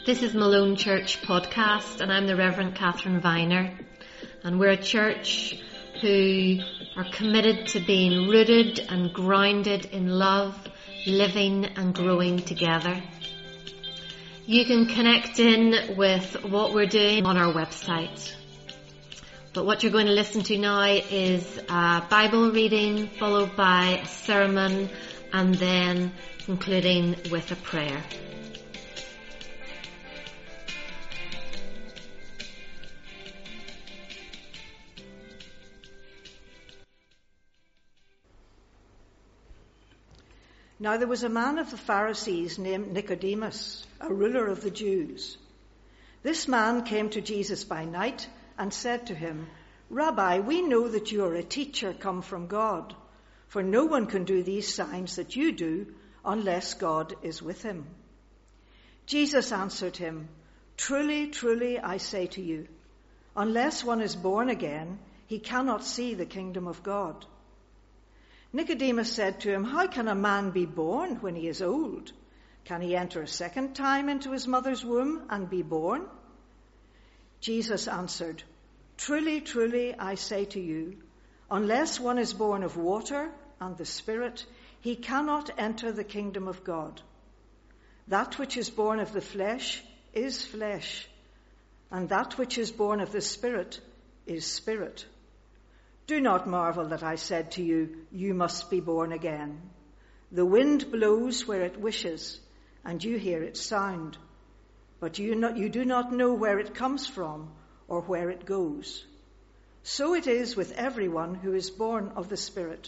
This is Malone Church Podcast, and I'm the Reverend Catherine Viner, and we're a church who are committed to being rooted and grounded in love, living and growing together. You can connect in with what we're doing on our website. But what you're going to listen to now is a Bible reading followed by a sermon and then concluding with a prayer. Now there was a man of the Pharisees named Nicodemus, a ruler of the Jews. This man came to Jesus by night and said to him, "Rabbi, we know that you are a teacher come from God, for no one can do these signs that you do unless God is with him." Jesus answered him, "Truly, truly, I say to you, unless one is born again, he cannot see the kingdom of God." Nicodemus said to him, "How can a man be born when he is old? Can he enter a second time into his mother's womb and be born?" Jesus answered, "Truly, truly, I say to you, unless one is born of water and the Spirit, he cannot enter the kingdom of God. That which is born of the flesh is flesh, and that which is born of the Spirit is spirit. Do not marvel that I said to you, you must be born again. The wind blows where it wishes, and you hear its sound, but you do not know where it comes from or where it goes. So it is with everyone who is born of the Spirit."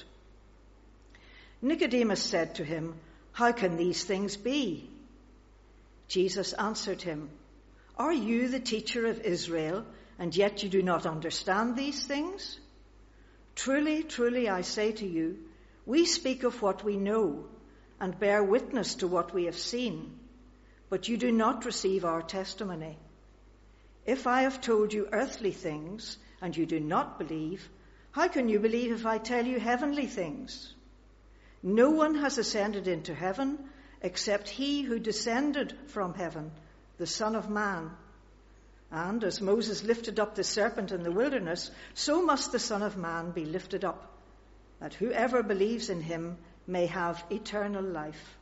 Nicodemus said to him, "How can these things be?" Jesus answered him, "Are you the teacher of Israel, and yet you do not understand these things? Truly, truly, I say to you, we speak of what we know and bear witness to what we have seen, but you do not receive our testimony. If I have told you earthly things and you do not believe, how can you believe if I tell you heavenly things? No one has ascended into heaven except he who descended from heaven, the Son of Man. And as Moses lifted up the serpent in the wilderness, so must the Son of Man be lifted up, that whoever believes in him may have eternal life.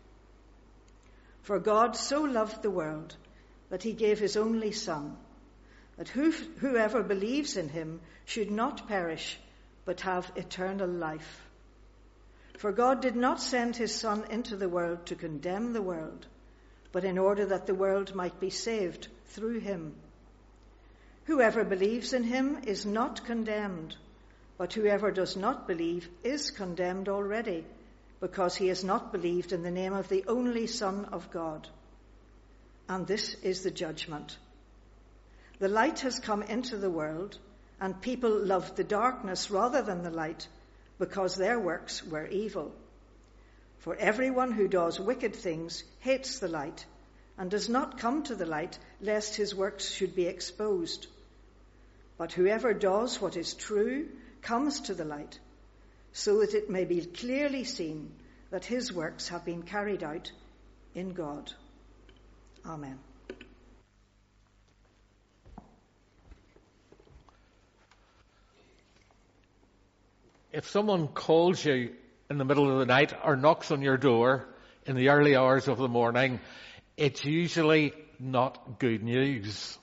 For God so loved the world that he gave his only Son, that whoever believes in him should not perish, but have eternal life. For God did not send his Son into the world to condemn the world, but in order that the world might be saved through him. Whoever believes in him is not condemned, but whoever does not believe is condemned already, because he has not believed in the name of the only Son of God. And this is the judgment. The light has come into the world, and people loved the darkness rather than the light, because their works were evil. For everyone who does wicked things hates the light, and does not come to the light, lest his works should be exposed. But whoever does what is true comes to the light, so that it may be clearly seen that his works have been carried out in God. Amen. If someone calls you in the middle of the night or knocks on your door in the early hours of the morning, it's usually not good news.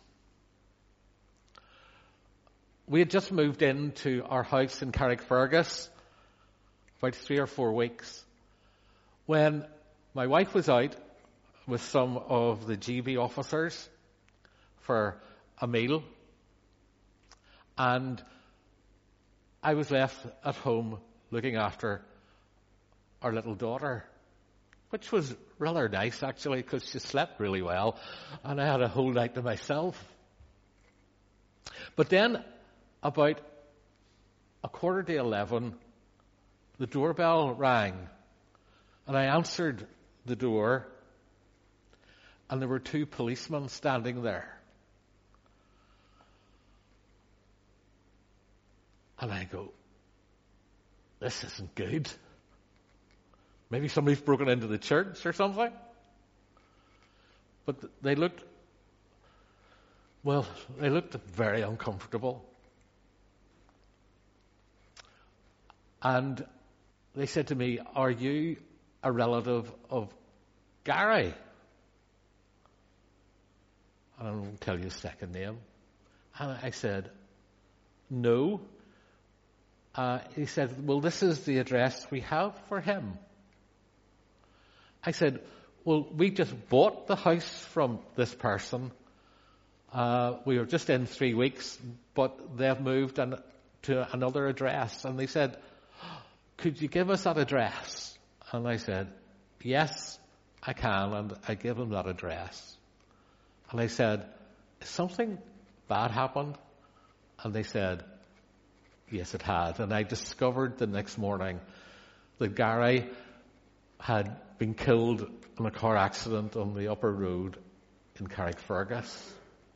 We had just moved into our house in Carrickfergus about 3 or 4 weeks when my wife was out with some of the GB officers for a meal, and I was left at home looking after our little daughter, which was rather nice actually, because she slept really well and I had a whole night to myself. But then about 11:15, the doorbell rang and I answered the door, and there were 2 policemen standing there. And I go, this isn't good. Maybe somebody's broken into the church or something. But they looked Well, they looked very uncomfortable. And they said to me, "Are you a relative of Gary?" And I won't tell you his second name. And I said, "No." He said, "Well, this is the address we have for him." I said, "Well, we just bought the house from this person. We were just in 3 weeks, but they've moved to another address." And they said, "Could you give us that address?" And I said, "Yes, I can." And I gave them that address. And I said, "Has something bad happened?" And they said, yes, it had. And I discovered the next morning that Gary had been killed in a car accident on the upper road in Carrickfergus.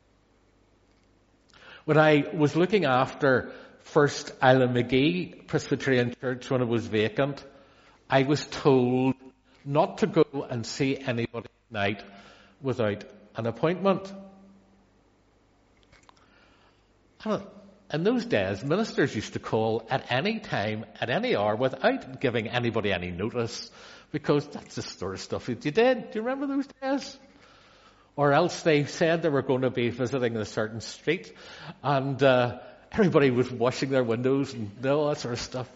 When I was looking after First Island McGee Presbyterian Church when it was vacant, I was told not to go and see anybody at night without an appointment. In those days, ministers used to call at any time, at any hour, without giving anybody any notice, because that's the sort of stuff that you did. Do you remember those days? Or else they said they were going to be visiting a certain street, and everybody was washing their windows and all that sort of stuff.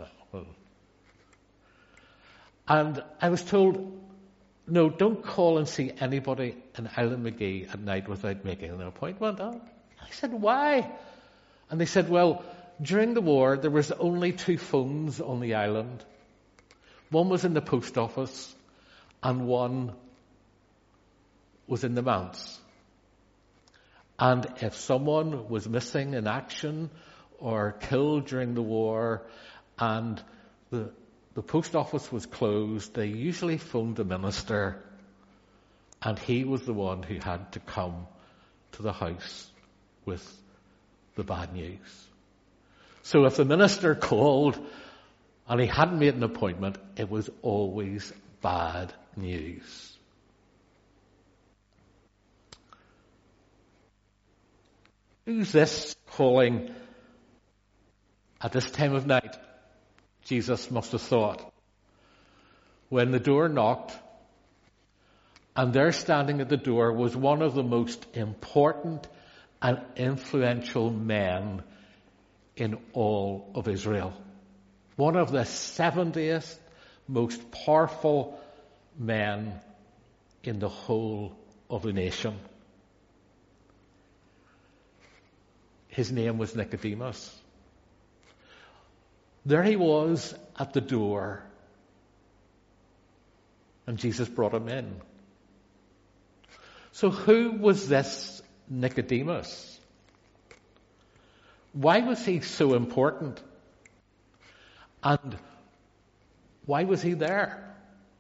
And I was told, no, don't call and see anybody in Island McGee at night without making an appointment. I said, why? And they said, well, during the war, there was only 2 phones on the island. One was in the post office, and one was in the manse. And if someone was missing in action or killed during the war, and the post office was closed, they usually phoned the minister, and he was the one who had to come to the house with the bad news. So if the minister called and he hadn't made an appointment, it was always bad news. Who's this calling at this time of night? Jesus must have thought. When the door knocked, and there standing at the door was one of the most important and influential men in all of Israel. One of the 70th most powerful men in the whole of the nation. His name was Nicodemus. There he was at the door, and Jesus brought him in. So who was this Nicodemus? Why was he so important? And why was he there?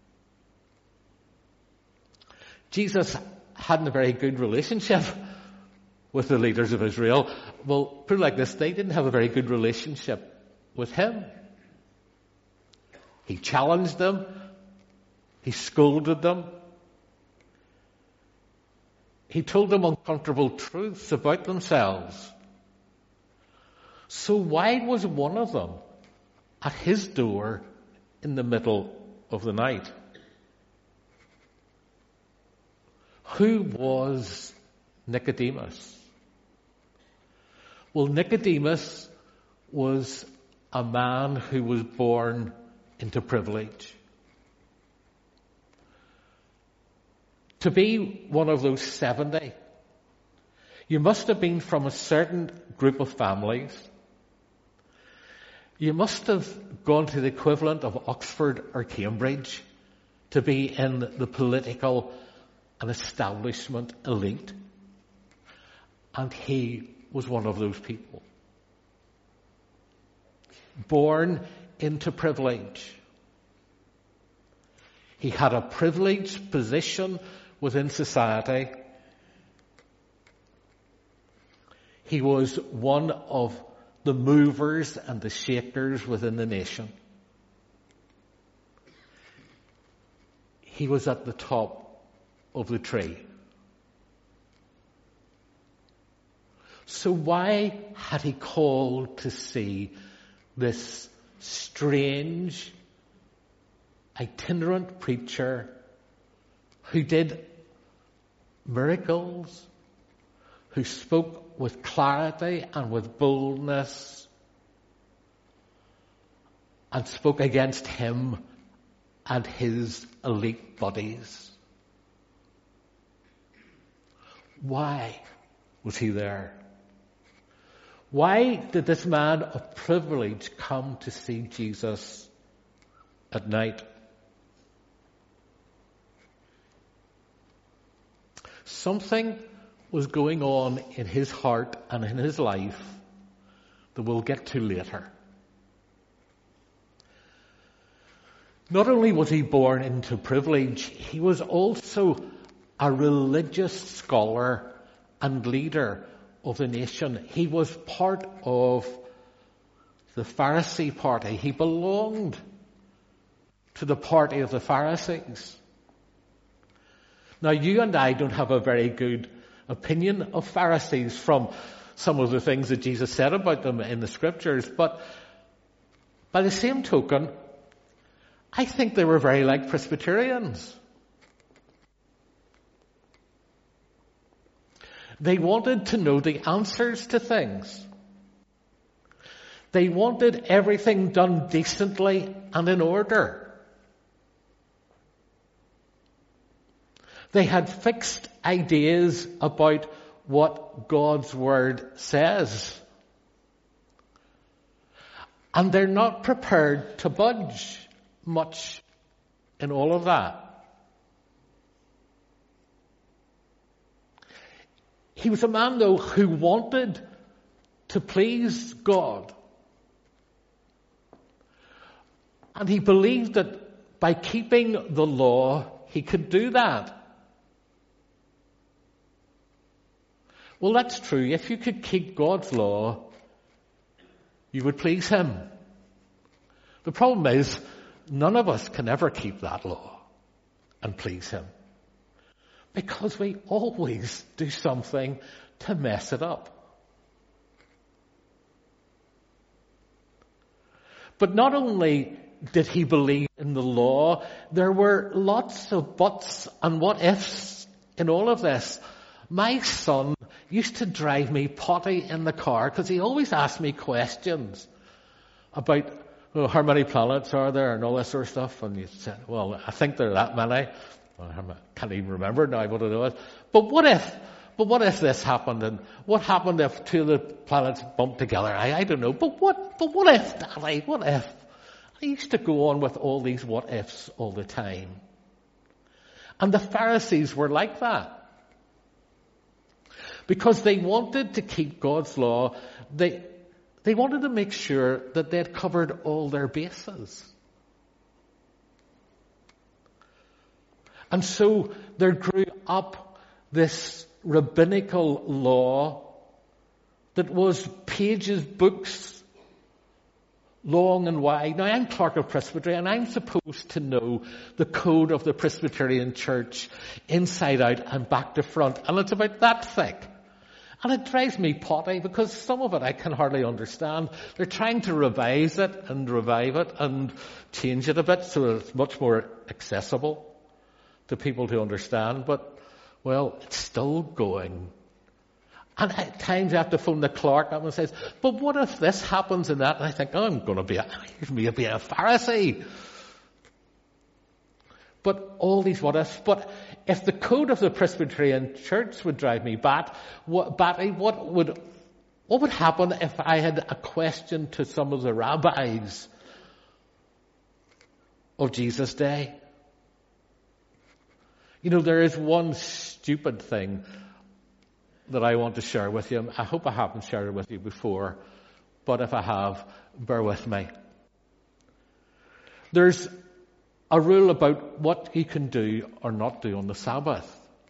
Jesus hadn't a very good relationship with the leaders of Israel. Well, put it like this, they didn't have a very good relationship with him. He challenged them. He scolded them. He told them uncomfortable truths about themselves. So why was one of them at his door in the middle of the night? Who was Nicodemus? Well, Nicodemus was a man who was born into privilege. To be one of those 70, you must have been from a certain group of families. You must have gone to the equivalent of Oxford or Cambridge to be in the political and establishment elite. And he was one of those people. Born into privilege. He had a privileged position within society. He was one of the movers and the shakers within the nation. He was at the top of the tree. So why had he called to see this strange, itinerant preacher who did miracles, who spoke with clarity and with boldness, and spoke against him and his elite buddies? Why was he there? Why did this man of privilege come to see Jesus at night? Something was going on in his heart and in his life that we'll get to later. Not only was he born into privilege, he was also a religious scholar and leader of the nation. He was part of the Pharisee party. He belonged to the party of the Pharisees. Now, you and I don't have a very good opinion of Pharisees from some of the things that Jesus said about them in the scriptures, but by the same token, I think they were very like Presbyterians. They wanted to know the answers to things. They wanted everything done decently and in order. They had fixed ideas about what God's Word says. And they're not prepared to budge much in all of that. He was a man, though, who wanted to please God. And he believed that by keeping the law, he could do that. Well, that's true. If you could keep God's law, you would please him. The problem is, none of us can ever keep that law and please him, because we always do something to mess it up. But not only did he believe in the law, there were lots of buts and what ifs in all of this. My son used to drive me potty in the car because he always asked me questions about how many planets are there and all this sort of stuff. And you said, well, I think there are that many. I can't even remember now what it was. But what if this happened? And what happened if two of the planets bumped together? I don't know. But what if, Daddy? What if? I used to go on with all these what ifs all the time. And the Pharisees were like that. Because they wanted to keep God's law, they wanted to make sure that they had covered all their bases. And so there grew up this rabbinical law that was pages, books, long and wide. Now, I'm clerk of Presbytery, and I'm supposed to know the code of the Presbyterian Church inside out and back to front, and it's about that thick. And it drives me potty because some of it I can hardly understand. They're trying to revise it and revive it and change it a bit so it's much more accessible to people to understand. But, well, it's still going. And at times I have to phone the clerk up and says, but what if this happens and that? And I think, oh, I'm going to be a Pharisee. But all these what ifs. But if the code of the Presbyterian Church would drive me batty, what would happen if I had a question to some of the rabbis of Jesus' day? You know, there is one stupid thing that I want to share with you. I hope I haven't shared it with you before, but if I have, bear with me. There's a rule about what you can do or not do on the Sabbath.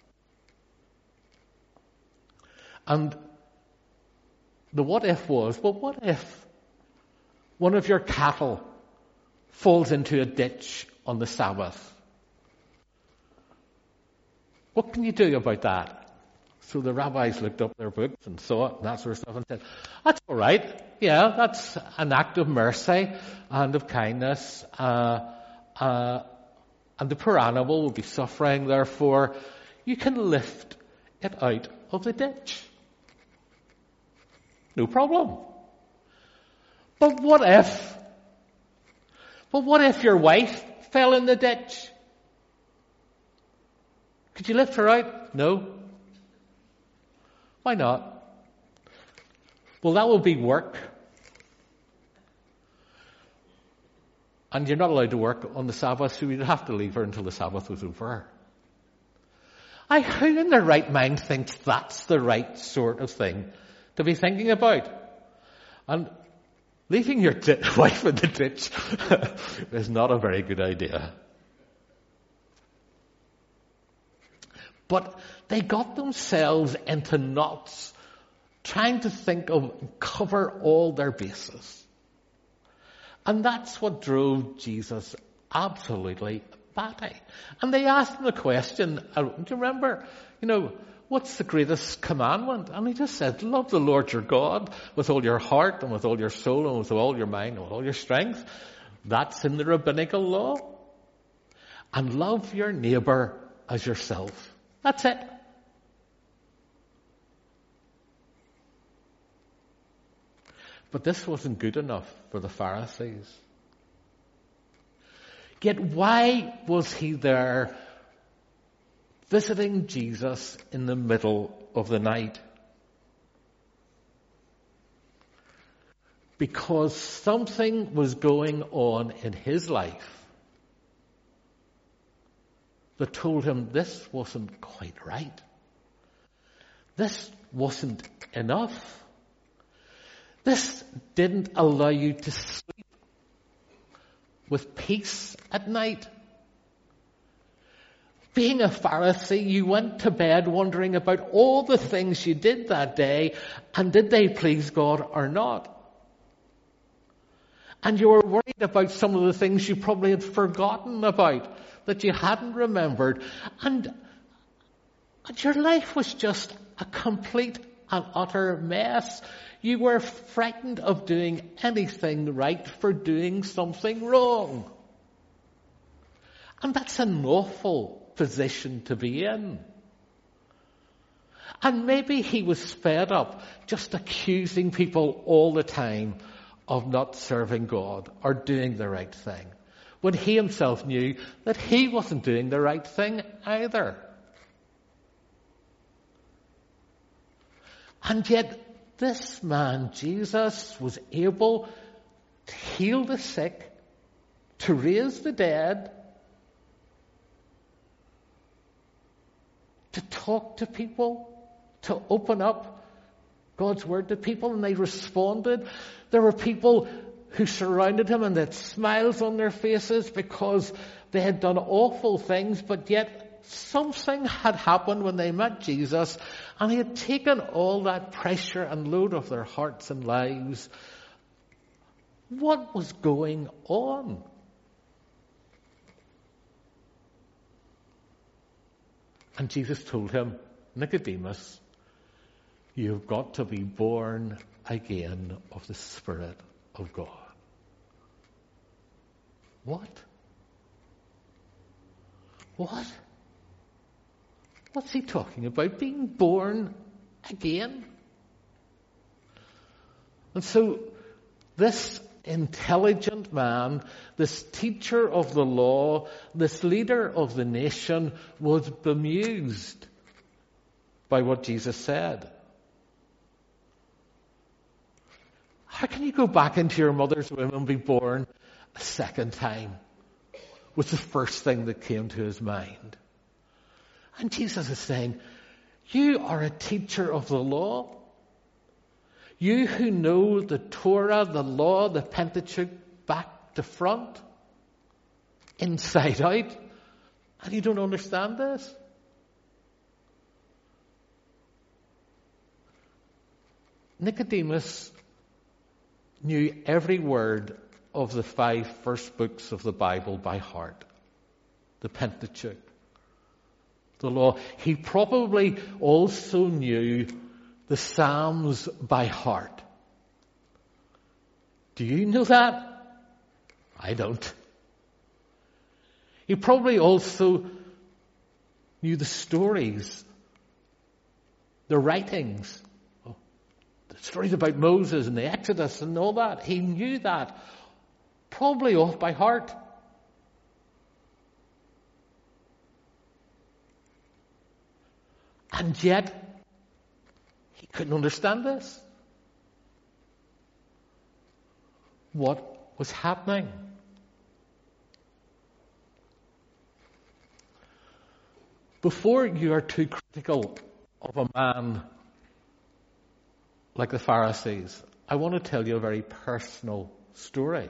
And the what if was, well, what if one of your cattle falls into a ditch on the Sabbath? What can you do about that? So the rabbis looked up their books and saw it and that sort of stuff and said, that's all right. Yeah, that's an act of mercy and of kindness. And the poor animal will be suffering. Therefore, you can lift it out of the ditch. No problem. But what if your wife fell in the ditch? Could you lift her out? No. Why not? Well, that will be work. And you're not allowed to work on the Sabbath, so you'd have to leave her until the Sabbath was over. Who in their right mind thinks that's the right sort of thing to be thinking about? And leaving your wife in the ditch is not a very good idea. But they got themselves into knots trying to think of cover all their bases. And that's what drove Jesus absolutely batty. And they asked him a question, do you remember, what's the greatest commandment? And he just said, love the Lord your God with all your heart and with all your soul and with all your mind and with all your strength. That's in the rabbinical law. And love your neighbour as yourself. That's it. But this wasn't good enough for the Pharisees. Yet why was he there visiting Jesus in the middle of the night? Because something was going on in his life that told him this wasn't quite right. This wasn't enough. This didn't allow you to sleep with peace at night. Being a Pharisee, you went to bed wondering about all the things you did that day, and did they please God or not? And you were worried about some of the things you probably had forgotten about, that you hadn't remembered. And your life was just a complete and utter mess. You were frightened of doing anything right for doing something wrong. And that's an awful position to be in. And maybe he was fed up just accusing people all the time of not serving God or doing the right thing, when he himself knew that he wasn't doing the right thing either. And yet this man, Jesus, was able to heal the sick, to raise the dead, to talk to people, to open up God's word to people, and they responded. There were people who surrounded him and they had smiles on their faces because they had done awful things, but yet something had happened when they met Jesus, and he had taken all that pressure and load off their hearts and lives. What was going on? And Jesus told him, Nicodemus, you've got to be born again of the Spirit of God. What? What? What's he talking about? Being born again? And so this intelligent man, this teacher of the law, this leader of the nation, was bemused by what Jesus said. How can you go back into your mother's womb and be born a second time? Was the first thing that came to his mind. And Jesus is saying, you are a teacher of the law. You who know the Torah, the law, the Pentateuch back to front, inside out, and you don't understand this? Nicodemus knew every word of the 5 first books of the Bible by heart. The Pentateuch, the law. He probably also knew the Psalms by heart. Do you know that? I don't. He probably also knew the stories, the writings, the stories about Moses and the Exodus and all that. He knew that probably off by heart. And yet, he couldn't understand this. What was happening? Before you are too critical of a man like the Pharisees, I want to tell you a very personal story.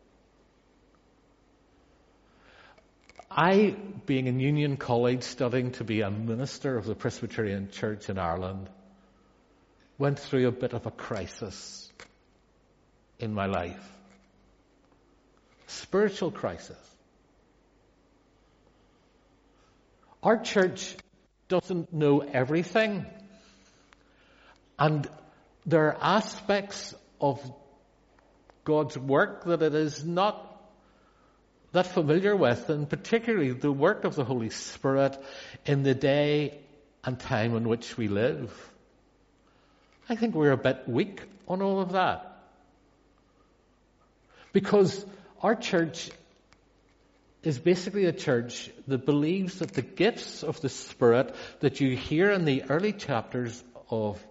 I, being in Union College, studying to be a minister of the Presbyterian Church in Ireland, went through a bit of a crisis in my life. Spiritual crisis. Our church doesn't know everything, and there are aspects of God's work that it is not that familiar with, and particularly the work of the Holy Spirit in the day and time in which we live. I think we're a bit weak on all of that. Because our church is basically a church that believes that the gifts of the Spirit that you hear in the early chapters of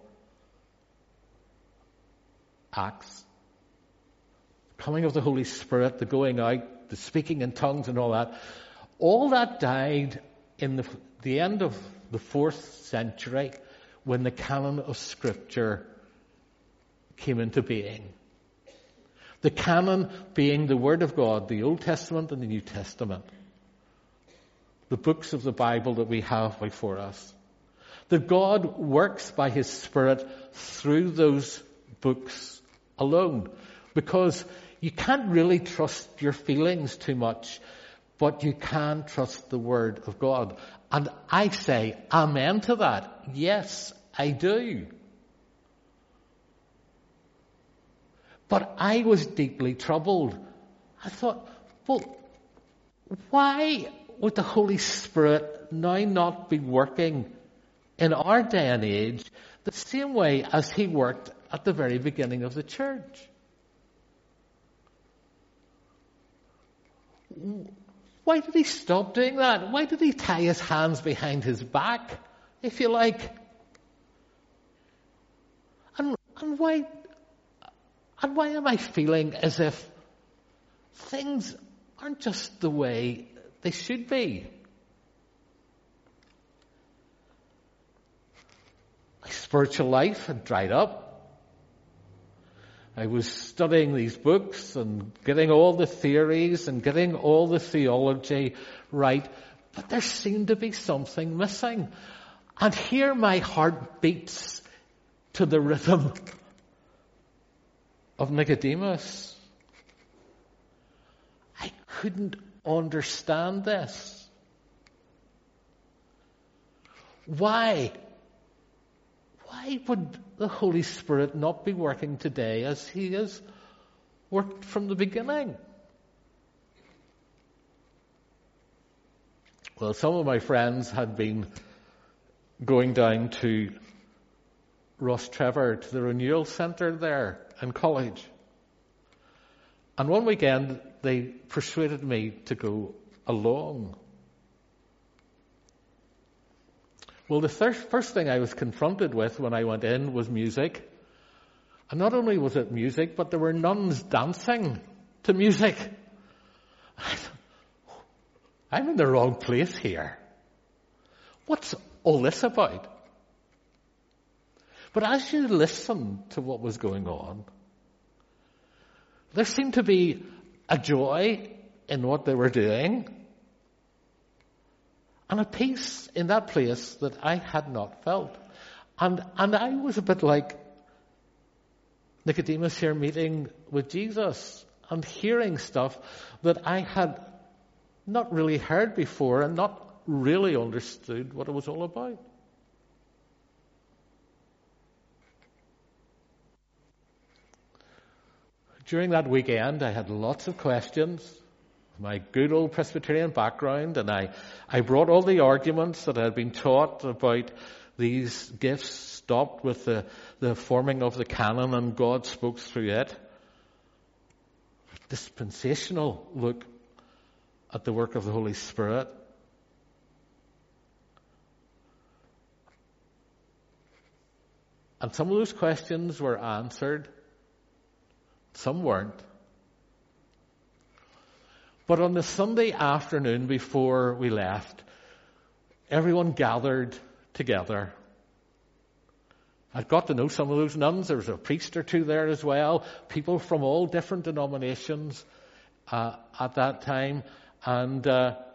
Acts, coming of the Holy Spirit, the going out, the speaking in tongues and all that died in the end of the 4th century when the canon of Scripture came into being. The canon being the Word of God, the Old Testament and the New Testament. The books of the Bible that we have before us. That God works by His Spirit through those books alone. Because you can't really trust your feelings too much, but you can trust the Word of God. And I say amen to that. Yes, I do. But I was deeply troubled. I thought, well, why would the Holy Spirit now not be working in our day and age the same way as He worked at the very beginning of the church? Why did He stop doing that? Why did He tie His hands behind His back, if you like? And why am I feeling as if things aren't just the way they should be? My spiritual life had dried up. I was studying these books and getting all the theories and getting all the theology right, but there seemed to be something missing. And here my heart beats to the rhythm of Nicodemus. I couldn't understand this. Why? Why would the Holy Spirit not be working today as He has worked from the beginning? Well, some of my friends had been going down to Rostrevor, to the renewal centre there in college. And one weekend they persuaded me to go along. Well, the first thing I was confronted with when I went in was music. And not only was it music, but there were nuns dancing to music. I thought, I'm in the wrong place here. What's all this about? But as you listen to what was going on, there seemed to be a joy in what they were doing, and a peace in that place that I had not felt. And I was a bit like Nicodemus here meeting with Jesus and hearing stuff that I had not really heard before and not really understood what it was all about. During that weekend, I had lots of questions. My good old Presbyterian background, and I brought all the arguments that I had been taught about these gifts, stopped with the forming of the canon and God spoke through it. Dispensational look at the work of the Holy Spirit. And some of those questions were answered. Some weren't. But on the Sunday afternoon before we left, everyone gathered together. I got to know some of those nuns. There was a priest or two there as well. People from all different denominations at that time. And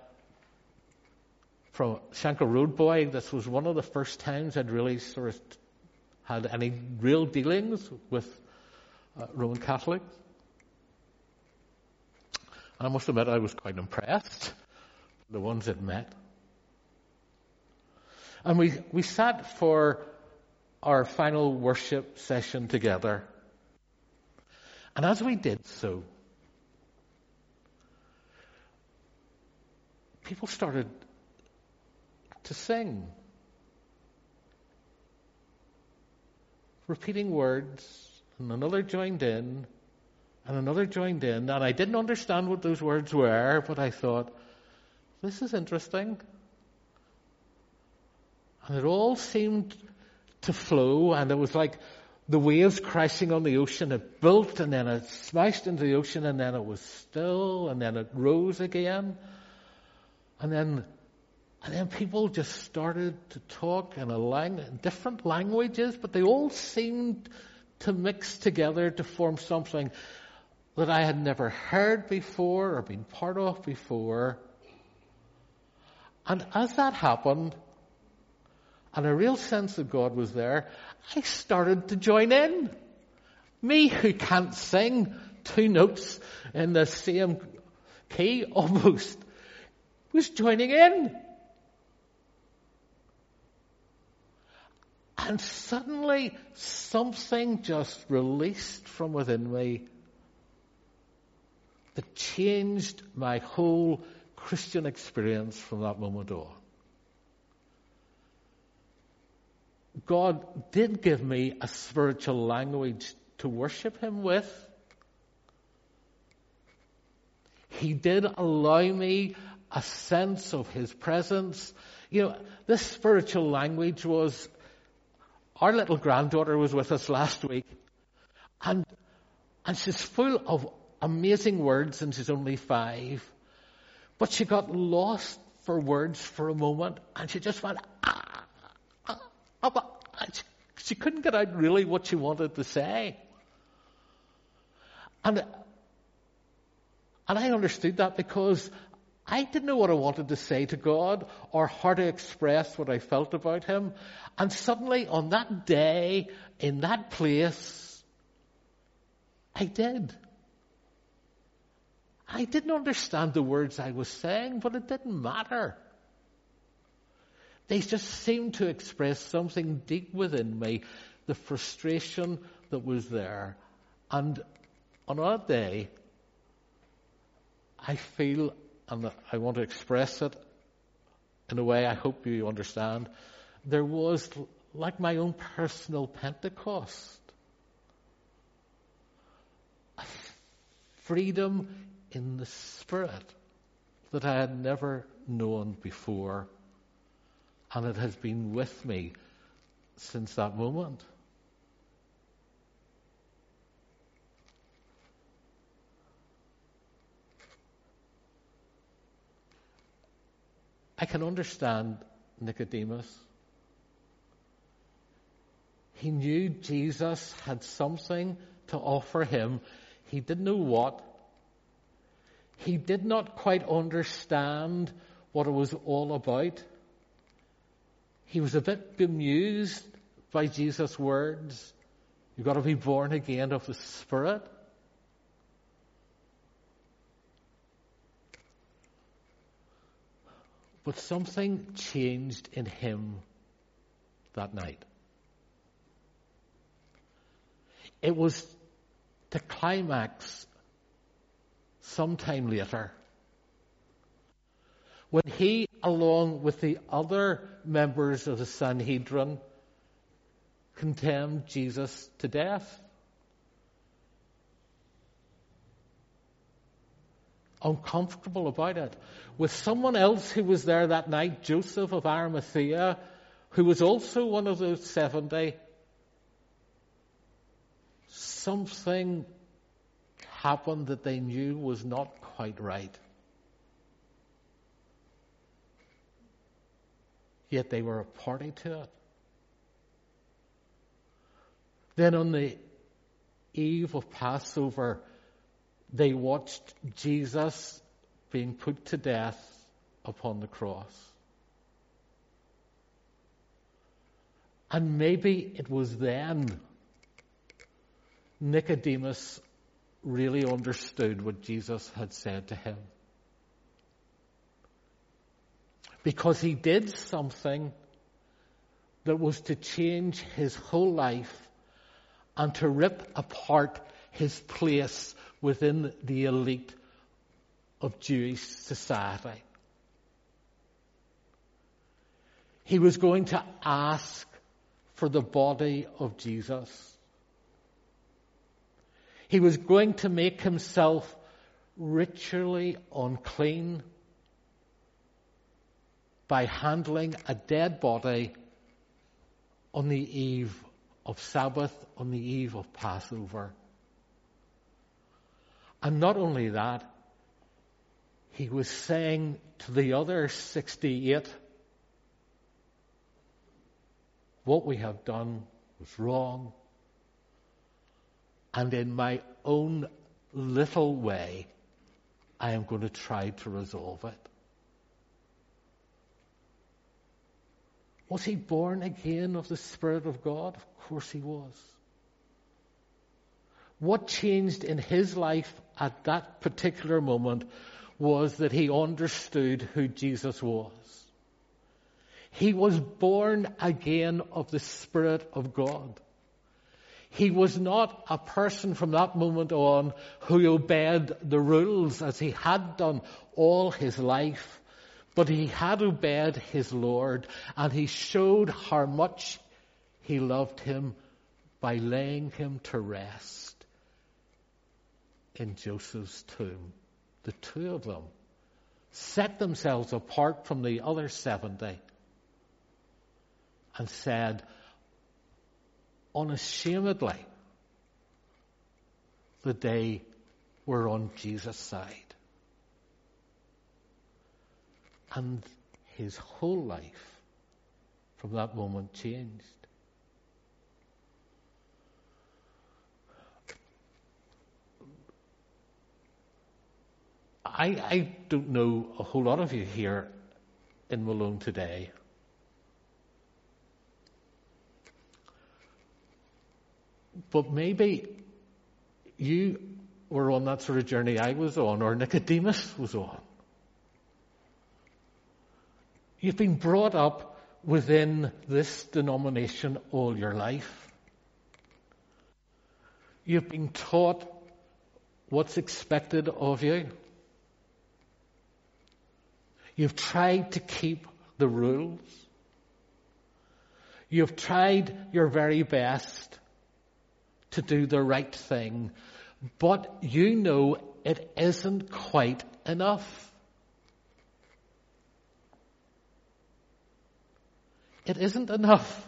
from Shankill Road Boy, this was one of the first times I'd really sort of had any real dealings with Roman Catholics. And I must admit I was quite impressed, the ones I'd met. And we sat for our final worship session together. And as we did so, people started to sing, repeating words, and another joined in, and another joined in, and I didn't understand what those words were, but I thought, this is interesting. And it all seemed to flow, and it was like the waves crashing on the ocean. It built, and then it smashed into the ocean, and then it was still, and then it rose again. And then people just started to talk in different languages, but they all seemed to mix together to form something that I had never heard before or been part of before. And as that happened, and a real sense of God was there, I started to join in. Me, who can't sing 2 notes in the same key almost, was joining in. And suddenly, something just released from within me that changed my whole Christian experience from that moment on. God did give me a spiritual language to worship Him with. He did allow me a sense of His presence. You know, this spiritual language was, our little granddaughter was with us last week, and she's full of amazing words, and she's only 5. But she got lost for words for a moment, and she just went, she couldn't get out really what she wanted to say. And I understood that because I didn't know what I wanted to say to God or how to express what I felt about Him. And suddenly on that day, in that place, I did. I didn't understand the words I was saying, but it didn't matter. They just seemed to express something deep within me, the frustration that was there. And on that day, I feel, and I want to express it in a way I hope you understand, there was like my own personal Pentecost. A freedom in the Spirit that I had never known before. And it has been with me since that moment. I can understand Nicodemus. He knew Jesus had something to offer him. He didn't know what. He did not quite understand what it was all about. He was a bit bemused by Jesus' words. You've got to be born again of the Spirit. But something changed in him that night. It was the climax sometime later, when he, along with the other members of the Sanhedrin, condemned Jesus to death. Uncomfortable about it. With someone else who was there that night, Joseph of Arimathea, who was also one of those 70, something happened that they knew was not quite right. Yet they were a party to it. Then on the eve of Passover, they watched Jesus being put to death upon the cross. And maybe it was then Nicodemus really understood what Jesus had said to him. Because he did something that was to change his whole life and to rip apart his place within the elite of Jewish society. He was going to ask for the body of Jesus. He was going to make himself ritually unclean by handling a dead body on the eve of Sabbath, on the eve of Passover. And not only that, he was saying to the other 68, what we have done was wrong, and in my own little way, I am going to try to resolve it. Was he born again of the Spirit of God? Of course he was. What changed in his life at that particular moment was that he understood who Jesus was. He was born again of the Spirit of God. He was not a person from that moment on who obeyed the rules as he had done all his life, but he had obeyed his Lord, and he showed how much he loved him by laying him to rest in Joseph's tomb. The two of them set themselves apart from the other 70 and said, unashamedly, that they were on Jesus' side. And his whole life from that moment changed. I don't know a whole lot of you here in Malone today. But maybe you were on that sort of journey I was on, or Nicodemus was on. You've been brought up within this denomination all your life. You've been taught what's expected of you. You've tried to keep the rules. You've tried your very best to do the right thing, but you know it isn't quite enough. It isn't enough.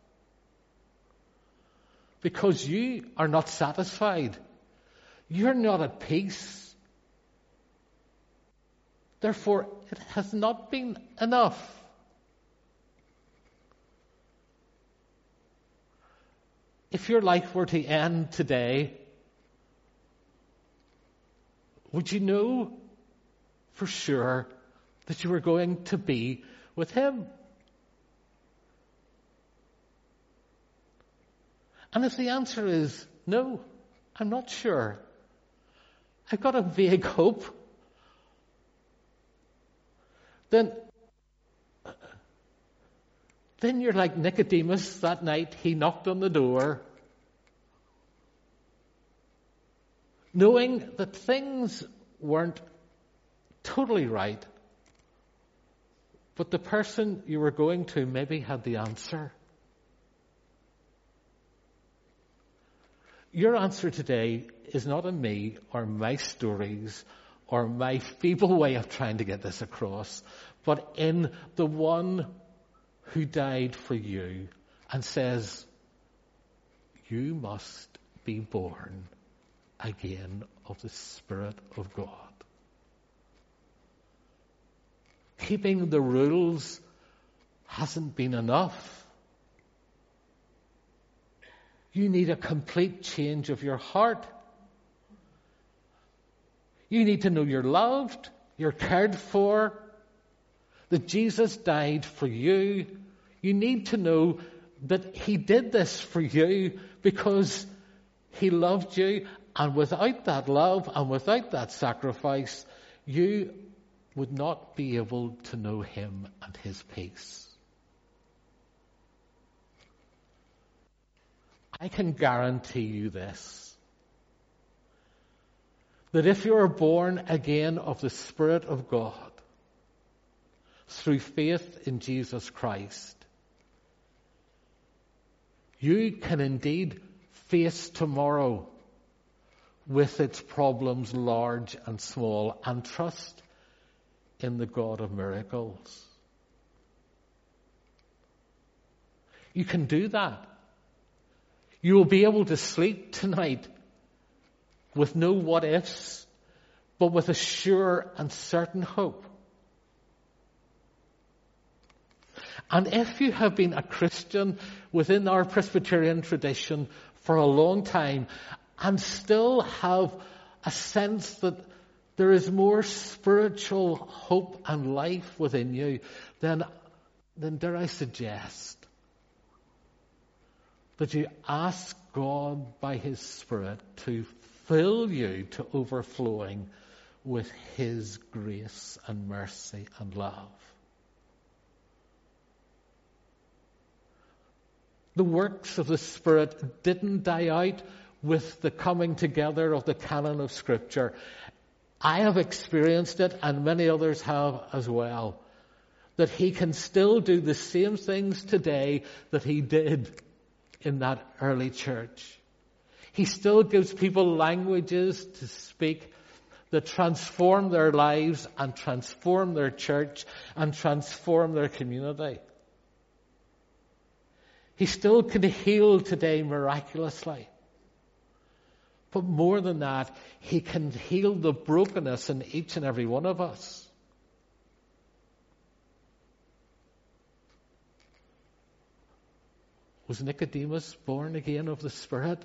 Because you are not satisfied. You're not at peace. Therefore, it has not been enough. If your life were to end today, would you know for sure that you were going to be with him? And if the answer is no, I'm not sure, I've got a vague hope, then then you're like Nicodemus that night. He knocked on the door, knowing that things weren't totally right, but the person you were going to maybe had the answer. Your answer today is not in me or my stories or my feeble way of trying to get this across, but in the one who died for you and says, you must be born again of the Spirit of God. Keeping the rules hasn't been enough. You need a complete change of your heart. You need to know you're loved, you're cared for, that Jesus died for you. You need to know that He did this for you because He loved you, and without that love and without that sacrifice, you would not be able to know Him and His peace. I can guarantee you this, that if you are born again of the Spirit of God through faith in Jesus Christ, you can indeed face tomorrow with its problems large and small and trust in the God of miracles. You can do that. You will be able to sleep tonight with no what ifs, but with a sure and certain hope. And if you have been a Christian within our Presbyterian tradition for a long time and still have a sense that there is more spiritual hope and life within you, then dare I suggest that you ask God by His Spirit to fill you to overflowing with His grace and mercy and love. The works of the Spirit didn't die out with the coming together of the canon of Scripture. I have experienced it, and many others have as well, that He can still do the same things today that He did in that early church. He still gives people languages to speak that transform their lives and transform their church and transform their community. He still can heal today miraculously. But more than that, He can heal the brokenness in each and every one of us. Was Nicodemus born again of the Spirit?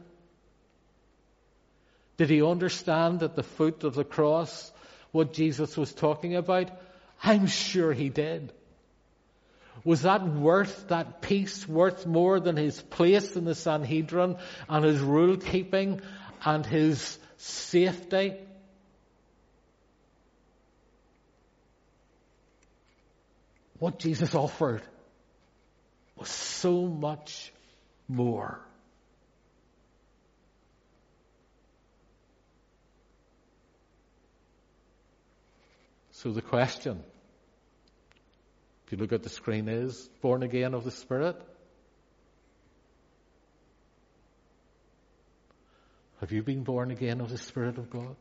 Did he understand at the foot of the cross what Jesus was talking about? I'm sure he did. Was that peace worth more than his place in the Sanhedrin and his rule keeping and his safety? What Jesus offered was so much more. So the question, if you look at the screen, is born again of the Spirit? Have you been born again of the Spirit of God?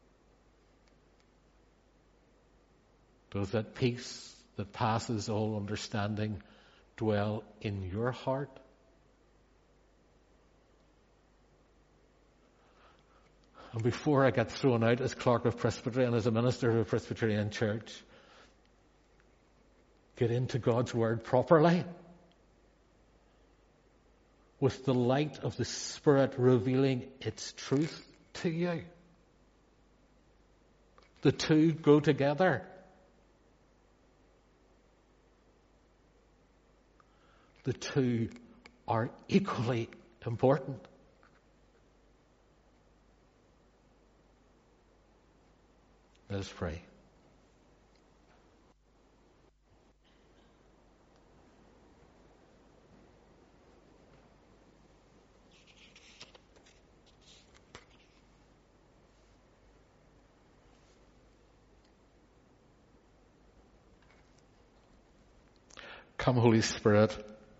Does that peace that passes all understanding dwell in your heart? And before I get thrown out as clerk of Presbytery and as a minister of a Presbyterian church, get into God's Word properly, with the light of the Spirit revealing its truth to you. The two go together. The two are equally important. Let us pray. Come, Holy Spirit,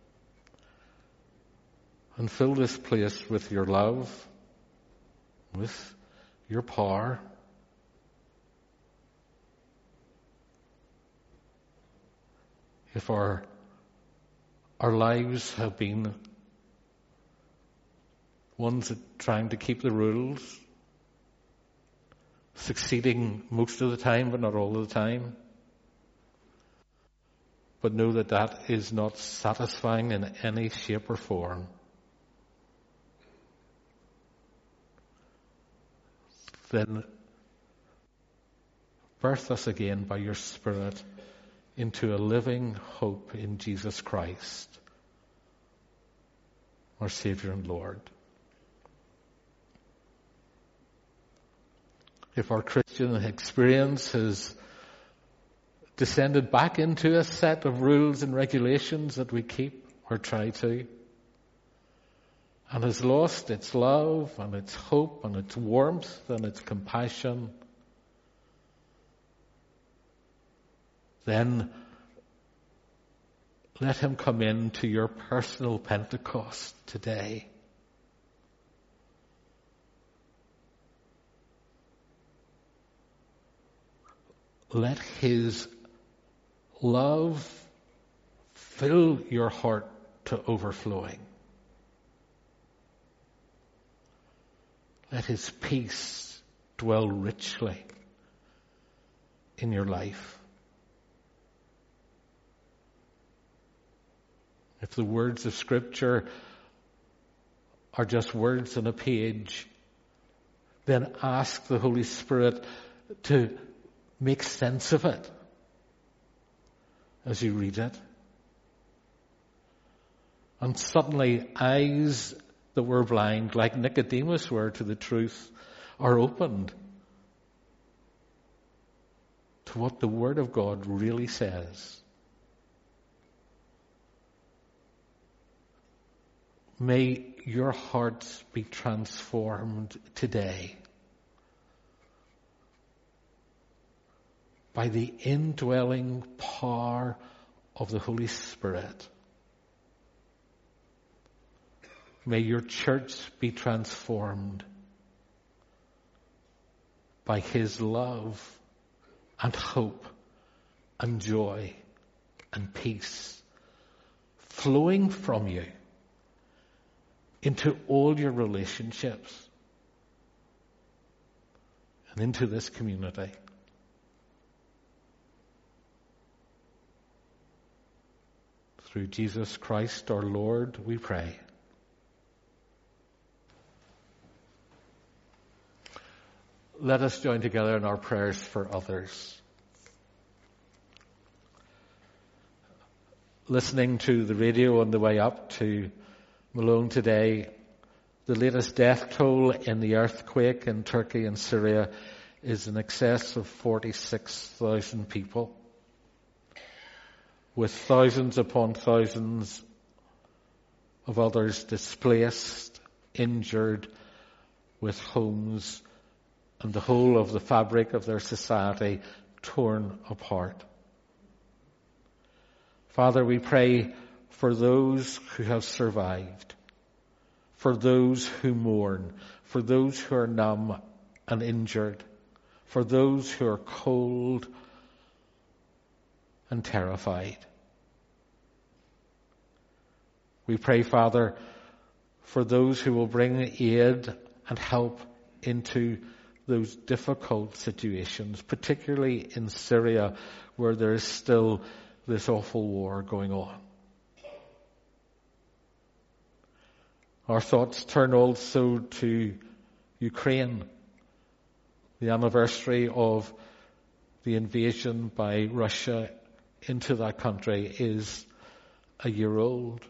and fill this place with your love, with your power. If our lives have been ones that trying to keep the rules, succeeding most of the time but not all of the time, but know that that is not satisfying in any shape or form, then birth us again by your Spirit into a living hope in Jesus Christ, our Saviour and Lord. If our Christian experience has descended back into a set of rules and regulations that we keep or try to, and has lost its love and its hope and its warmth and its compassion, then let him come into your personal Pentecost today. Let his love fill your heart to overflowing. Let his peace dwell richly in your life. If the words of Scripture are just words on a page, then ask the Holy Spirit to make sense of it as you read it. And suddenly eyes that were blind, like Nicodemus were to the truth, are opened to what the Word of God really says. May your hearts be transformed today by the indwelling power of the Holy Spirit. May your church be transformed by his love and hope and joy and peace flowing from you into all your relationships and into this community. Through Jesus Christ our Lord, we pray. Let us join together in our prayers for others. Listening to the radio on the way up to Malone today, the latest death toll in the earthquake in Turkey and Syria is in excess of 46,000 people, with thousands upon thousands of others displaced, injured, with homes and the whole of the fabric of their society torn apart. Father, we pray for those who have survived, for those who mourn, for those who are numb and injured, for those who are cold and terrified. We pray, Father, for those who will bring aid and help into those difficult situations, particularly in Syria, where there is still this awful war going on. Our thoughts turn also to Ukraine. The anniversary of the invasion by Russia into that country is a year old.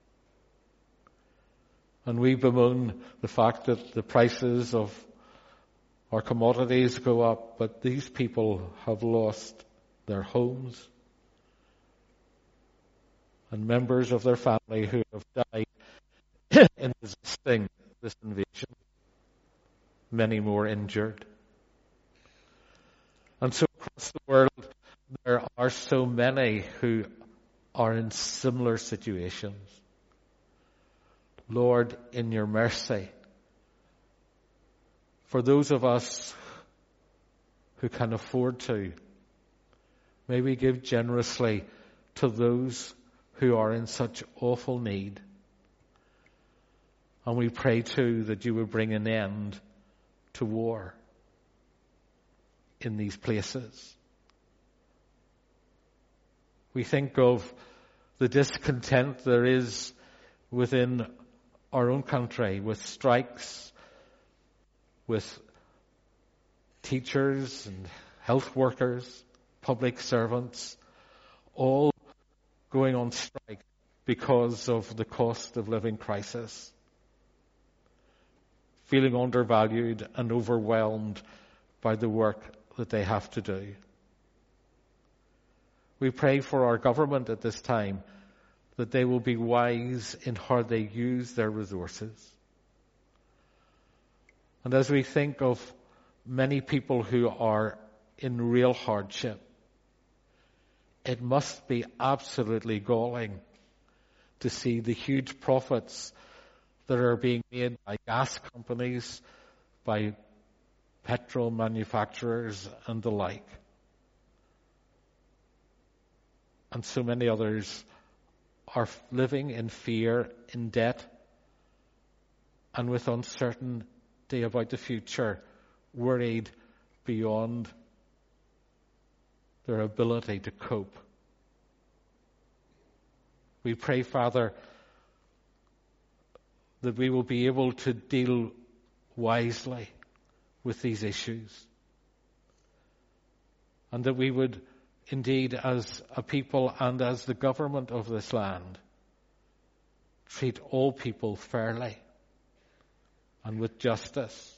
And we bemoan the fact that the prices of our commodities go up, but these people have lost their homes and members of their family who have died in resisting this invasion, many more injured. And so across the world there are so many who are in similar situations. Lord, in your mercy, for those of us who can afford to, may we give generously to those who are in such awful need. And we pray too that you would bring an end to war in these places. We think of the discontent there is within our own country with strikes, with teachers and health workers, public servants, all going on strike because of the cost of living crisis, feeling undervalued and overwhelmed by the work that they have to do. We pray for our government at this time that they will be wise in how they use their resources. And as we think of many people who are in real hardship, it must be absolutely galling to see the huge profits that are being made by gas companies, by petrol manufacturers and the like. And so many others are living in fear, in debt, and with uncertainty about the future, worried beyond their ability to cope. We pray, Father, that we will be able to deal wisely with these issues, and that we would indeed, as a people and as the government of this land, treat all people fairly and with justice.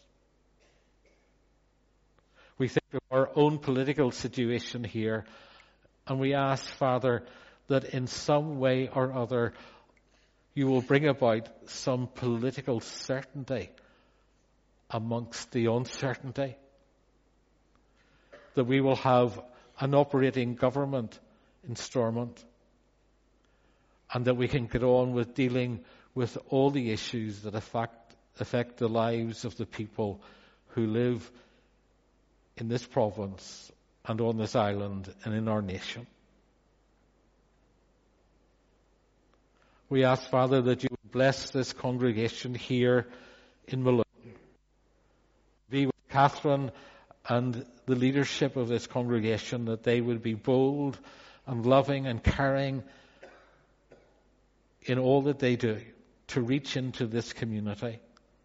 We think of our own political situation here, and we ask, Father, that in some way or other you will bring about some political certainty amongst the uncertainty, that we will have an operating government in Stormont, and that we can get on with dealing with all the issues that affect the lives of the people who live in this province and on this island and in our nation. We ask, Father, that you would bless this congregation here in Malone. Be with Catherine and the leadership of this congregation, that they would be bold and loving and caring in all that they do to reach into this community.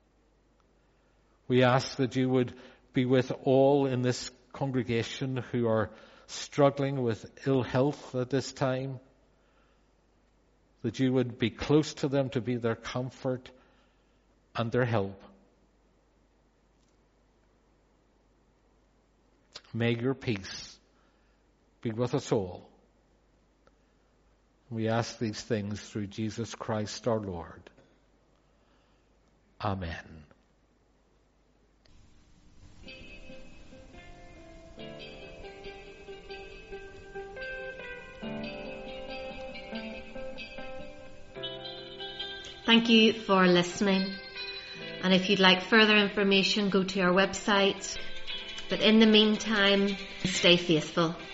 We ask that you would be with all in this congregation who are struggling with ill health at this time, that you would be close to them to be their comfort and their help. May your peace be with us all. We ask these things through Jesus Christ our Lord. Amen. Thank you for listening. And if you'd like further information, go to our website. But in the meantime, stay faithful.